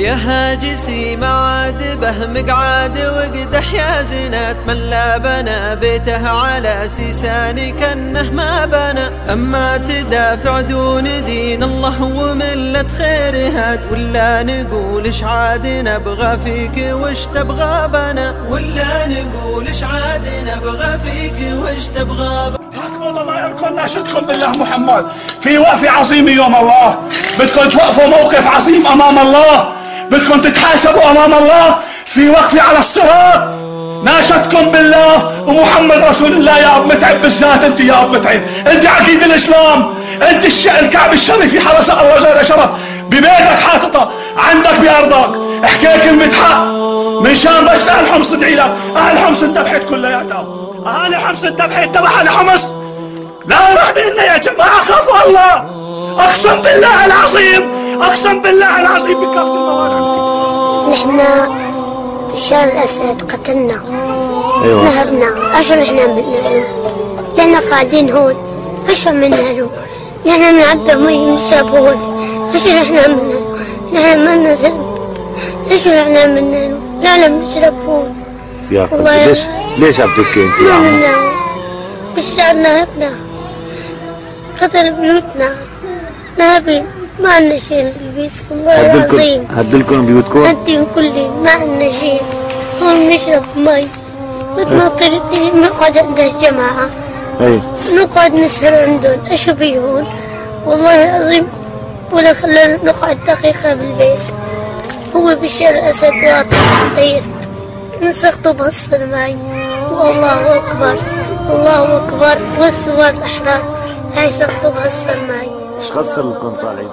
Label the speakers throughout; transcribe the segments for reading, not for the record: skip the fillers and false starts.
Speaker 1: يا هاجسي معادبه مقعاد وقدح يا زنات من لا بنى بيته على سيسان كأنه ما بنى. أما تدافع دون دين الله وملة خيرها ولا نقول اش عاد نبغى فيك وش تبغى بنا، ولا نقول اش عاد نبغى فيك وش تبغى بنا.
Speaker 2: والله ما يركن ناشدكم بالله محمد في وقفة عظيمة يوم الله، بدكم توقفوا موقف عظيم أمام الله، بدكم تتحاسبوا أمام الله في وقفة على الصراط. ناشدكم بالله ومحمد رسول الله يا أب متعب، بالذات أنت يا أب متعب، أنت عقيد الإسلام، أنت الكعب الشريف حرس الله جل شرف ببيتك حاططه عندك بأرضك. احكي كلمة حق من شان بس أهل حمص تدعي لك. أهل حمص انذبحت كلياتها، أهل حمص انذبحت تبع أهل حمص. لا رحمنا يا جماعة، خافوا الله. أقسم بالله العظيم، أقسم بالله العظيم بكافة المواضع.
Speaker 3: نحن بشار الأسد قتلنا. أيوة. نهبنا. أشو نحن عملنا له؟ لأننا قاعدين هون. أشو عملنا له؟ نحن بنعبي مي بنشرب هون. أشو نحن عملنا له؟ نحن ما لنا ذنب. أشو نحن عملنا له؟ لا بنشرب هون.
Speaker 4: يا والله ليش عم تبكي انت يا عمو؟
Speaker 3: بشار نهبنا، قتل بيوتنا، نهبين، ما عندنا شيء نلبس والله العظيم.
Speaker 4: هدلكم بيوتكم؟
Speaker 3: هدين كلي ما عندنا شيء، هون نشرب مي، بنطير نقعد عند الجماعة. نقعد نسهر عندهم. اشو بيه هون؟ والله العظيم ولا خلانا نقعد دقيقة بالبيت. هو بشار الأسد واطي طيرت نسقطوا بهالصر معي. والله أكبر الله أكبر والسوار الأحرار هاي سقطوا بهالصر معي.
Speaker 4: ايش خسر لكم طالعين؟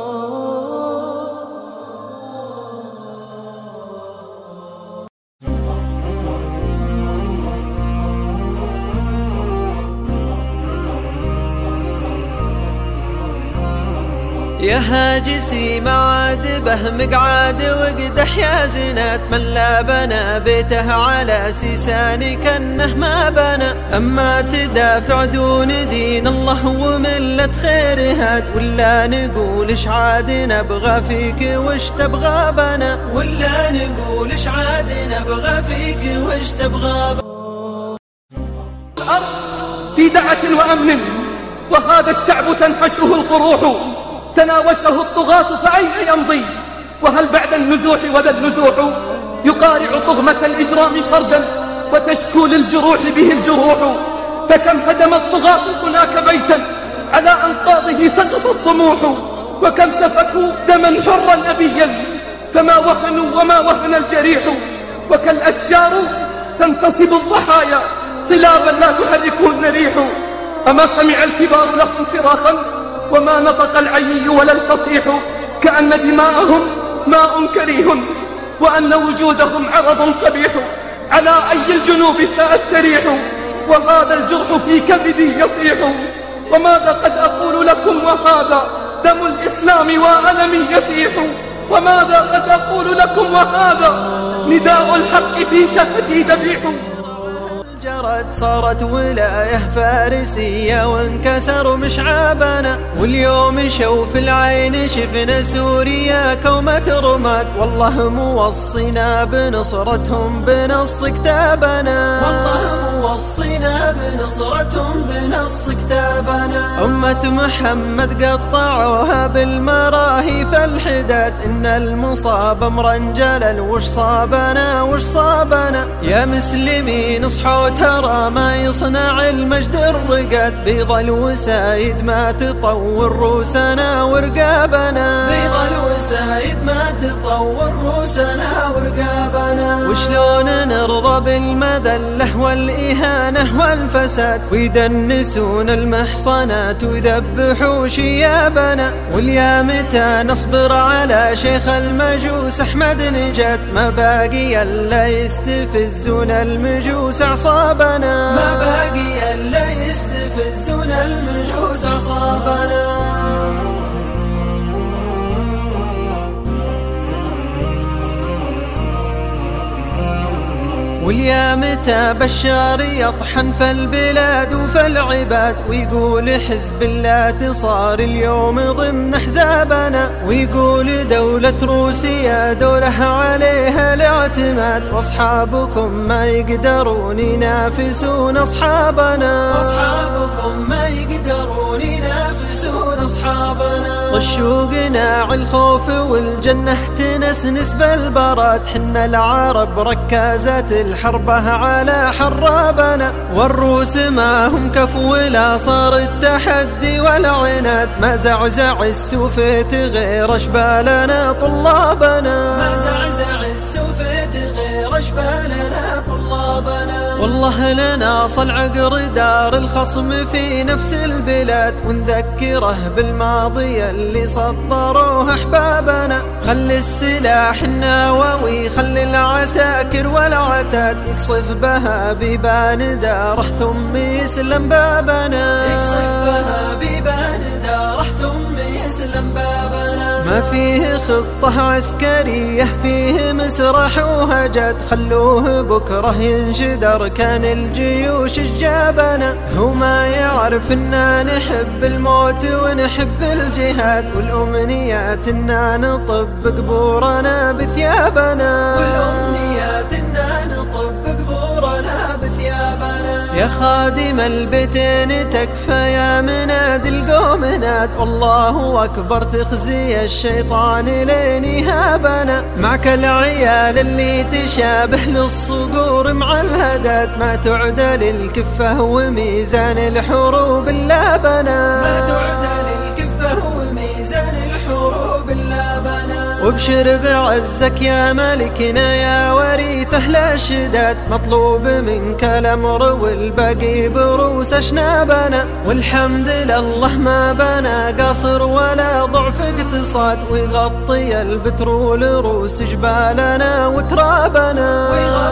Speaker 1: يا هاجسي معادبه مقعاد وقدح يا زنات من لا بنى بيته على سيسان كأنه ما بنى. أما تدافع دون دين الله وملة خيرها ولا نقول اش عاد نبغى فيك وش تبغى بنا، ولا نقول اش عاد نبغى فيك وش تبغى بنا.
Speaker 5: الأرض في دعة وأمن وهذا الشعب تنحشه القروح، تناوشه الطغاة فأين يمضي؟ وهل بعد النزوح وذا النزوح يقارع طغمة الإجرام فردا وتشكو للجروح به الجروح؟ فكم هدم الطغاة هناك بيتا على أنقاضه سقط الطموح، وكم سفكوا دما حرا أبيا فما وهنوا وما وهن الجريح، وكالأشجار تنتصب الضحايا صلابا لا تحركهن ريح. أما سمع الكبار لهم صراخا وما نطق العيي ولا الفصيح، كأن دماءهم ماء كريه وأن وجودهم عرض قبيح. على أي الجنوب سأستريح وهذا الجرح في كبدي يصيح؟ وماذا قد أقول لكم وهذا دم الإسلام وألمي يسيح؟ وماذا قد أقول لكم وهذا نداء الحق في شفتي ذبيح؟
Speaker 1: جرت صارت ولاية فارسية وانكسر مشعابنا، واليوم شوف العين شفنا سوريا كومة رماد، والله موصينا بنصرتهم بنص كتابنا، والله موصينا بنصرتهم بنص كتابنا. أمة محمد قطعوها بالمراهي فالحداد، إن المصاب مرنجل وش صابنا وش صابنا. يا مسلمين اصحوا ترى ما يصنع المجد الرقاد، بيض الوسايد ما تطور روسنا ورقابنا، بيض الوسايد ما تطور روسنا ورقابنا. وشلون نرضى بالمذلة والإهانة والفساد ويدنسون المحصنات ويذبحوا شيابنا؟ واليا متى نصبر على شيخ المجوس أحمد نجاد؟ ما باقي إلا يستفزون المجوس أعصابنا، ما باقي إلا يستفزون المجوس أعصابنا. واليا متى بشار يطحن في البلاد وفي العباد، ويقول حزب الله صار اليوم ضمن حزابنا، ويقول دولة روسيا دولة عليها الاعتماد، واصحابكم ما يقدرون ينافسون اصحابنا، واصحابكم ما يقدرون ينافسون اصحابنا. طشوا قناع الخوف والجنة تنسنس بالبراد، حنا العرب ركازات الحربة على حرابنا، والروس ما هم كف ولا صار التحدي والعناد، ما زعزع السوفيت غير اشبالنا طلابنا، ما زعزع السوفيت غير اشبالنا طلابنا. والله لنا صلع دار الخصم في نفس البلاد، ونذكره بالماضي اللي سطروه احبابنا، خلي السلاح النووي خلي العساكر والعتاد، يقصف بها بيبان داره ثم يسلم بابنا، يقصف بها بيبان داره ثم يسلم بابنا. ما فيه خطة عسكرية فيه مسرح وهجات، خلوه بكره ينشد أركان الجيوش الجابنا، هو ما يعرف إننا نحب الموت ونحب الجهاد، والأمنيات إننا نطب قبورنا بثيابنا، والأمنيات إننا نطب قبورنا بثيابنا. يا خادم البيتين تكفى يا منادي القومنات، والله أكبر تخزي الشيطان لين يهابنا، معك العيال اللي تشابه للصقور مع الهدات، ما تعدل الكفة وميزان الحروب اللابنا، ما تعدل الكفة وميزان الحروب اللابنا. وابشر بعزك يا ملكنا يا وريث أهل الشداد، مطلوب منك الأمر والباقي بروس أشنابنا، والحمد لله ما بنى قصر ولا ضعف اقتصاد، ويغطي البترول روس جبالنا وترابنا.